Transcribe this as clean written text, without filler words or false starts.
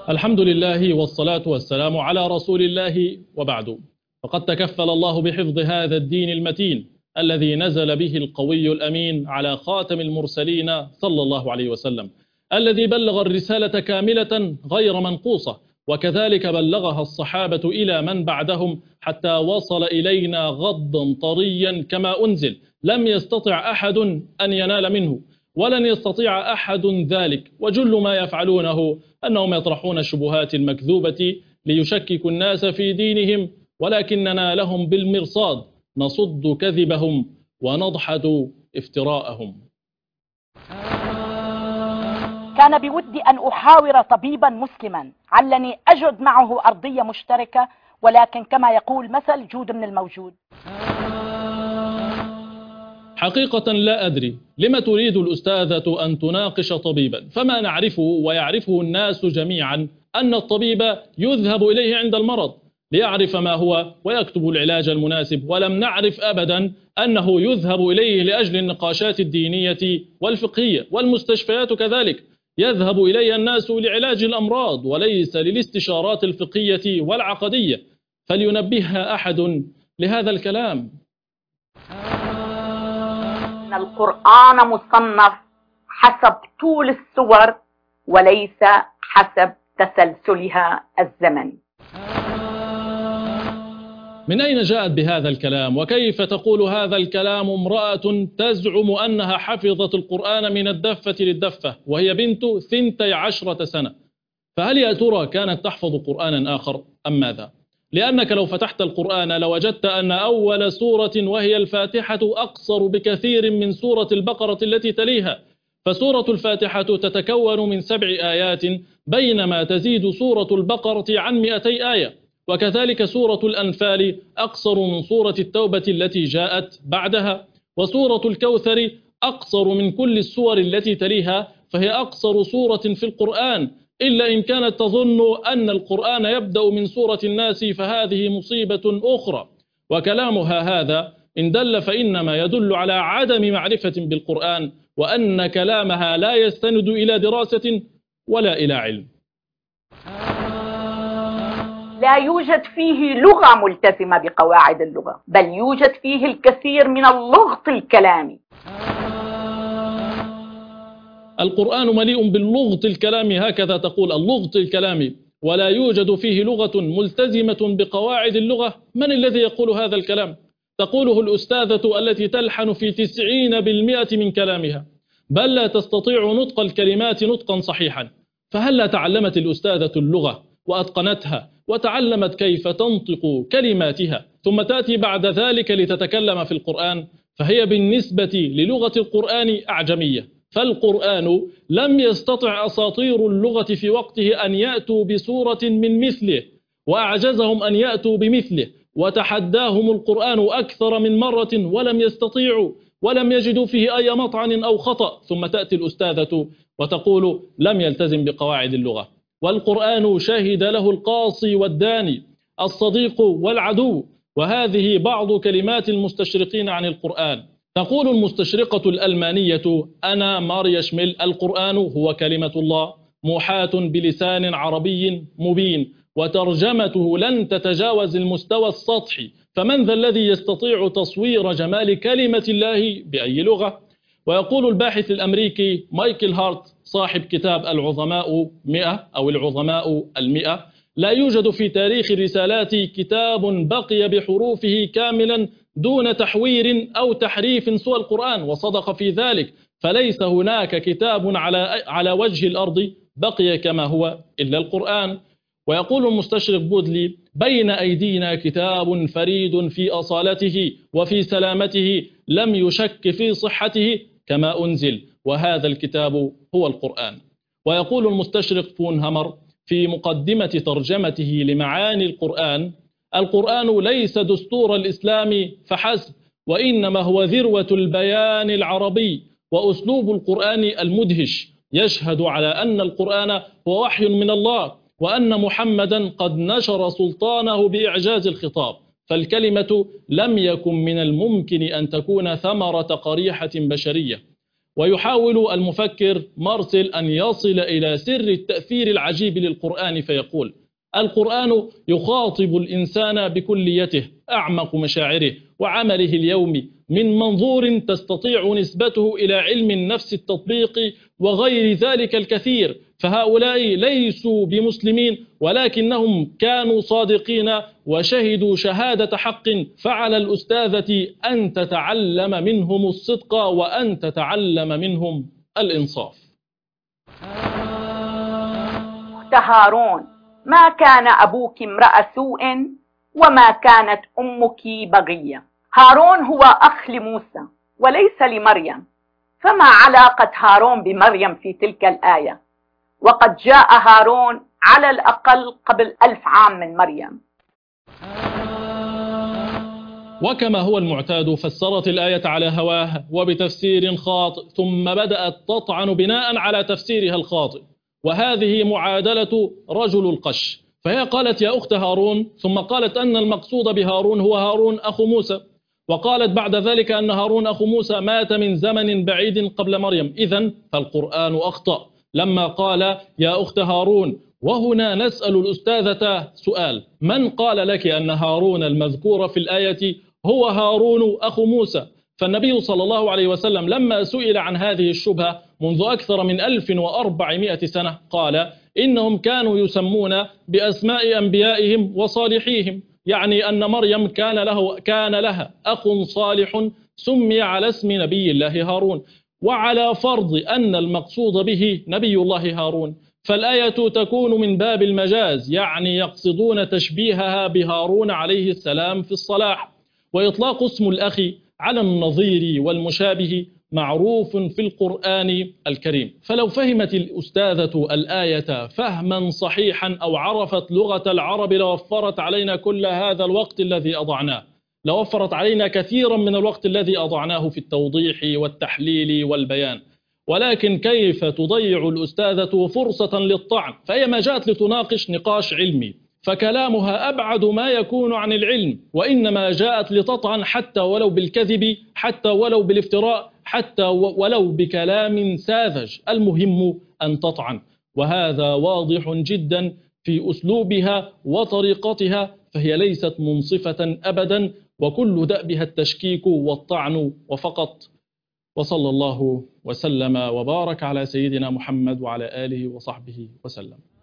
الحمد لله والصلاة والسلام على رسول الله وبعد. فقد تكفل الله بحفظ هذا الدين المتين الذي نزل به القوي الأمين على خاتم المرسلين صلى الله عليه وسلم، الذي بلغ الرسالة كاملة غير منقوصة، وكذلك بلغها الصحابة إلى من بعدهم حتى وصل إلينا غضا طريا كما أنزل، لم يستطع أحد أن ينال منه ولن يستطيع أحد ذلك. وجل ما يفعلونه أنهم يطرحون الشبهات المكذوبة ليشككوا الناس في دينهم، ولكننا لهم بالمرصاد نصد كذبهم ونضحد افتراءهم. كان بودي أن أحاور طبيبا مسلما علني أجد معه أرضية مشتركة، ولكن كما يقول مثل جود من الموجود. حقيقة لا أدري لما تريد الأستاذة أن تناقش طبيبا، فما نعرفه ويعرفه الناس جميعا أن الطبيب يذهب إليه عند المرض ليعرف ما هو ويكتب العلاج المناسب، ولم نعرف أبدا أنه يذهب إليه لأجل النقاشات الدينية والفقهية، والمستشفيات كذلك يذهب إليها الناس لعلاج الأمراض وليس للاستشارات الفقهية والعقدية. فلينبهها أحد لهذا الكلام. القرآن مصنف حسب طول السور وليس حسب تسلسلها الزمني. من أين جاءت بهذا الكلام؟ وكيف تقول هذا الكلام امرأة تزعم أنها حفظت القرآن من الدفة للدفة وهي بنت 12 سنة؟ فهل يا ترى كانت تحفظ قرآنا آخر أم ماذا؟ لأنك لو فتحت القرآن لوجدت أن أول سورة وهي الفاتحة أقصر بكثير من سورة البقرة التي تليها، فسورة الفاتحة تتكون من 7 آيات بينما تزيد سورة البقرة عن 200 آية، وكذلك سورة الأنفال أقصر من سورة التوبة التي جاءت بعدها، وسورة الكوثر أقصر من كل السور التي تليها، فهي أقصر سورة في القرآن، إلا إن كانت تظن أن القرآن يبدأ من سورة الناس فهذه مصيبة أخرى. وكلامها هذا إن دل فإنما يدل على عدم معرفة بالقرآن، وأن كلامها لا يستند إلى دراسة ولا إلى علم. لا يوجد فيه لغة ملتزمة بقواعد اللغة، بل يوجد فيه الكثير من اللغط الكلامي. القرآن مليء باللغط الكلامي، هكذا تقول، اللغط الكلامي، ولا يوجد فيه لغة ملتزمة بقواعد اللغة. من الذي يقول هذا الكلام؟ تقوله الأستاذة التي تلحن في 90% من كلامها، بل لا تستطيع نطق الكلمات نطقا صحيحا. فهل لا تعلمت الأستاذة اللغة وأتقنتها وتعلمت كيف تنطق كلماتها ثم تأتي بعد ذلك لتتكلم في القرآن؟ فهي بالنسبة للغة القرآن أعجمية. فالقرآن لم يستطع أساطير اللغة في وقته أن يأتوا بسورة من مثله، وأعجزهم أن يأتوا بمثله، وتحداهم القرآن أكثر من مرة ولم يستطيعوا، ولم يجدوا فيه أي مطعن أو خطأ. ثم تأتي الأستاذة وتقول لم يلتزم بقواعد اللغة. والقرآن شهد له القاصي والداني، الصديق والعدو. وهذه بعض كلمات المستشرقين عن القرآن. تقول المستشرقة الألمانية أنا ماريا شميل: القرآن هو كلمة الله موحاة بلسان عربي مبين، وترجمته لن تتجاوز المستوى السطحي، فمن ذا الذي يستطيع تصوير جمال كلمة الله بأي لغة؟ ويقول الباحث الأمريكي مايكل هارت صاحب كتاب العظماء 100 أو العظماء 100: لا يوجد في تاريخ الرسالات كتاب بقي بحروفه كاملا دون تحوير أو تحريف سوى القرآن، وصدق في ذلك، فليس هناك كتاب على وجه الأرض بقي كما هو إلا القرآن. ويقول المستشرق بودلي: بين أيدينا كتاب فريد في أصالته وفي سلامته، لم يشك في صحته كما أنزل، وهذا الكتاب هو القرآن. ويقول المستشرق فون هامر في مقدمة ترجمته لمعاني القرآن: القرآن ليس دستور الإسلام فحسب، وإنما هو ذروة البيان العربي، وأسلوب القرآن المدهش يشهد على أن القرآن هو وحي من الله، وأن محمدا قد نشر سلطانه بإعجاز الخطاب، فالكلمة لم يكن من الممكن أن تكون ثمرة قريحة بشرية. ويحاول المفكر مارسيل أن يصل إلى سر التأثير العجيب للقرآن فيقول: القرآن يخاطب الإنسان بكليته، أعمق مشاعره وعمله اليومي، من منظور تستطيع نسبته إلى علم النفس التطبيقي وغير ذلك الكثير. فهؤلاء ليسوا بمسلمين، ولكنهم كانوا صادقين وشهدوا شهادة حق. فعلى الأستاذة أن تتعلم منهم الصدق وأن تتعلم منهم الإنصاف. أخت هارون، ما كان أبوك امرأ سوء وما كانت أمك بغية. هارون هو أخ لموسى وليس لمريم، فما علاقة هارون بمريم في تلك الآية؟ وقد جاء هارون على الأقل قبل 1000 عام من مريم. وكما هو المعتاد فسرت الآية على هواه وبتفسير خاطئ، ثم بدأت تطعن بناء على تفسيرها الخاطئ، وهذه معادلة رجل القش. فهي قالت يا أخت هارون، ثم قالت أن المقصود بهارون هو هارون أخو موسى، وقالت بعد ذلك أن هارون أخو موسى مات من زمن بعيد قبل مريم. إذن فالقرآن أخطأ لما قال يا أخت هارون. وهنا نسأل الأستاذة سؤال: من قال لك أن هارون المذكور في الآية هو هارون أخو موسى؟ فالنبي صلى الله عليه وسلم لما سئل عن هذه الشبهة منذ أكثر من 1400 سنة قال إنهم كانوا يسمون بأسماء أنبيائهم وصالحيهم، يعني أن مريم كان لها أخ صالح سمي على اسم نبي الله هارون، وعلى فرض أن المقصود به نبي الله هارون فالآية تكون من باب المجاز، يعني يقصدون تشبيهها بهارون عليه السلام في الصلاح. وإطلاق اسم الأخ على النظير والمشابه معروف في القرآن الكريم. فلو فهمت الأستاذة الآية فهما صحيحا أو عرفت لغة العرب لوفرت علينا كل هذا الوقت الذي أضعناه، لوفرت علينا كثيرا من الوقت الذي أضعناه في التوضيح والتحليل والبيان. ولكن كيف تضيع الأستاذة فرصة للطعن؟ فهي ما جاءت لتناقش نقاش علمي، فكلامها أبعد ما يكون عن العلم، وإنما جاءت لتطعن حتى ولو بالكذب، حتى ولو بالافتراء، حتى ولو بكلام ساذج، المهم أن تطعن. وهذا واضح جدا في أسلوبها وطريقتها، فهي ليست منصفة أبدا، وكل دأبها التشكيك والطعن وفقط. وصلى الله وسلم وبارك على سيدنا محمد وعلى آله وصحبه وسلم.